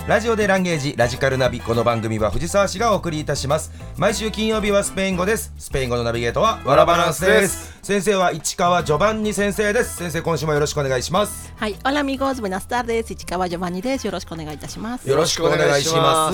ラジオでランゲージラジカルナビ、この番組は藤沢市がお送りいたします。毎週金曜日はスペイン語です。スペイン語のナビゲートはワラバランスです。先生は市川ジョバンニ先生です。先生、今週もよろしくお願いします。 はい、Hola amigos, buenas tardes, 市川ジョバンニです。よろしくお願いいたします。 よろしくお願いします。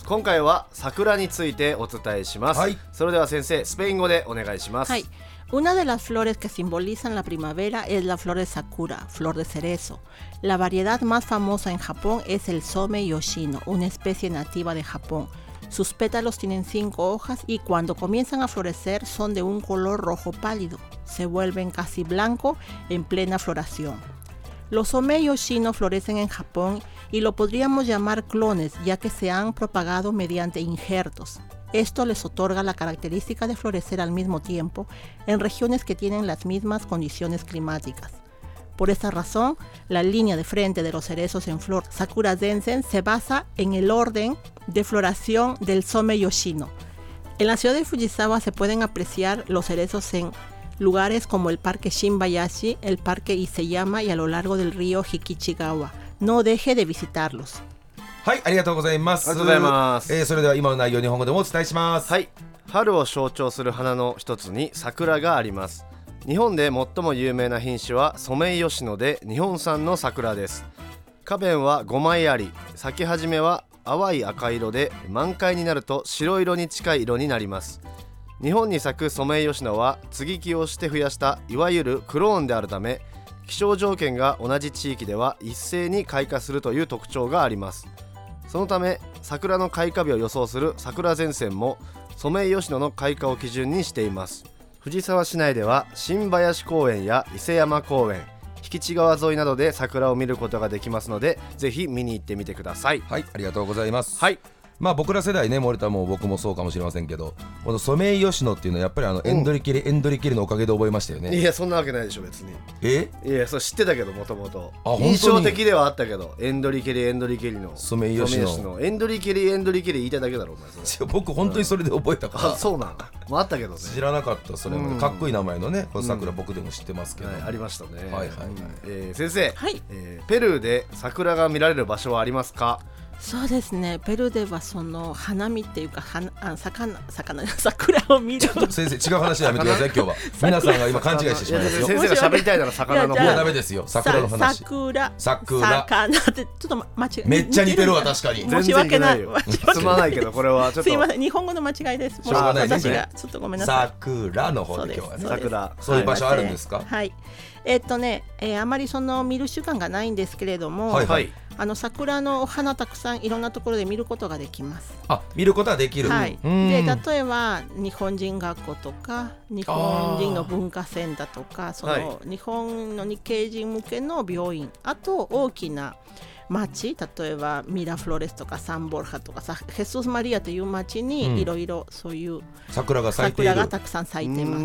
今回は桜についてお伝えします、はい、それでは先生、スペイン語でお願いします。 はい、Una de las flores que simbolizan la primavera es la flor de sakura, flor de cerezo. La variedad más famosa en Japón es el Some Yoshino, una especie nativa de Japón. Sus pétalos tienen 5 hojas y cuando comienzan a florecer son de un color rojo pálido. Se vuelven casi blanco en plena floración. Los Some Yoshino florecen en Japón y lo podríamos llamar clones, ya que se han propagado mediante injertos. Esto les otorga la característica de florecer al mismo tiempo en regiones que tienen las mismas condiciones climáticas. Por esta razón, la línea de frente de los cerezos en flor Sakura Zensen se basa en el orden de floración del Some Yoshino. En la ciudad de Fujisawa se pueden apreciar los cerezos en lugares como el parque Shinbayashi, el parque Iseyama y a lo largo del río Hikichigawa. No deje de visitarlos. はい、ありがとうございます。 ありがとうございます。 それでは今の内容、日本語でもお伝えします。 はい、春を象徴する花の一つに桜があります。日本で最も有名な品種はソメイヨシノで日本産の桜です。花弁は5枚あり、咲き始めは淡い赤色で満開になると白色に近い色になります。日本に咲くソメイヨシノは接ぎ木をして増やしたいわゆるクローンであるため、気象条件が同じ地域では一斉に開花するという特徴があります。そのため桜の開花日を予想する桜前線もソメイヨシノの開花を基準にしています。藤沢市内では新林公園や伊勢山公園、引地川沿いなどで桜を見ることができますので、ぜひ見に行ってみてください。 はい、ありがとうございます。 はい、 まあ僕ら世代ね、森田も僕もそうかもしれませんけど、このソメイヨシノっていうのはやっぱりエンドリキリのおかげで覚えましたよね。 いや、そんなわけないでしょ別に。いや、それ知ってたけど、もともと印象的ではあったけど、エンドリキリのソメイヨシノ、 エンドリキリ言いたいだけだろお前。それ僕本当にそれで覚えたから。 あ、そうなの。もあったけどね、 知らなかった。それもかっこいい名前のね、この桜、僕でも知ってますけど、 ありましたね。 はいはいはい。 先生、 はい、 ペルーで桜が見られる場所はありますか？ そうですね、ペルーではその花見っていうか桜を見る。 ちょっと先生、違う話やめてください今日は。皆さんが今勘違いしてしまいますよ。 先生が喋りたいなら魚の方。 いやダメですよ、桜の話。 魚ってちょっと間違え、 めっちゃ似てるわ。確かに申し訳ない。 すまないけど、これはちょっとすいません、日本語の間違いです。 しょうがないですね。 私がちょっとごめんなさい。 桜の方で今日はね。 桜、 そういう場所あるんですか？ はい、あまりその見る習慣がないんですけれども、 はいはい、 桜のお花たくさんいろんなところで見ることができます。 あ、見ることはできる。 はい、で例えば日本人学校とか日本人の文化センターとか、その日本の日系人向けの病院、あと大きな町、例えばミラフロレスとかサンボルハとかさ、ヘススマリアという町にいろいろそういう桜が咲いている。 桜がたくさん咲いてます。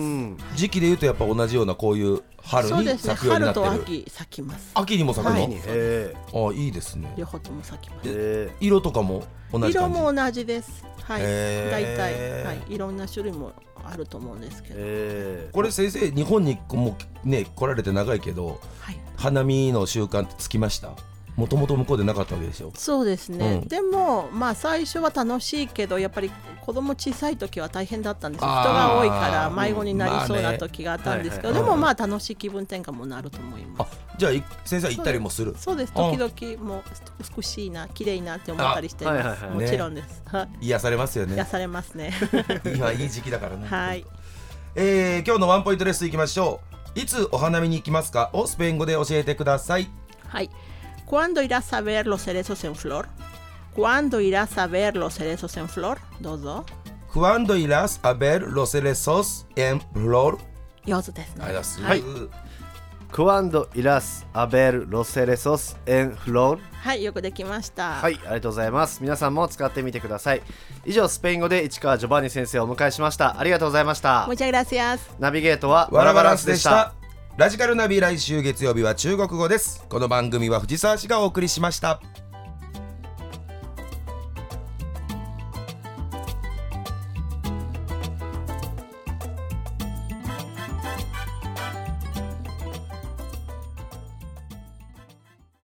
時期でいうとやっぱ同じようなこういう春に咲くようになってる。 春と秋咲きます。 秋にも咲くの？ はい、 いいですね。 両方とも咲きます。 色とかも同じ感じ？ 色も同じです。はい、大体、はい、いろんな種類もあると思うんですけど、 これ先生、日本にもね来られて長いけど、はい、花見の習慣ってつきました？もともと向こうでなかったわけでしょ？ そうですね、でもまあ最初は楽しいけど、やっぱり子供小さい時は大変だったんですよ。人が多いから迷子になりそうな時があったんですけど、でもまあ楽しい気分転換もなると思います。 じゃあ先生は行ったりもする？ そうです、時々もう美しいな、綺麗いなって思ったりしてます。もちろんです。 癒されますよね。 癒されますね。 今いい時期だからね。 はい、 今日のワンポイントレッスンいきましょう。いつお花見に行きますかをスペイン語で教えてください。 はい、¿Cuándo irás a ver los cerezos en flor? ¿Cuándo irás a ver los cerezos en flor? どうぞ。 ¿Cuándo irás a ver los cerezos en flor? 上手ですね。 はい。 ¿Cuándo irás a ver los cerezos en flor? はい、よくできました。 はい、ありがとうございます。皆さんも使ってみてください。以上、スペイン語で市川ジョバンニ先生をお迎えしました。ありがとうございました。 Muchas gracias。 ナビゲートはワラバランスでした。ラジカルナビ、来週月曜日は中国語です。この番組は藤沢市がお送りしました。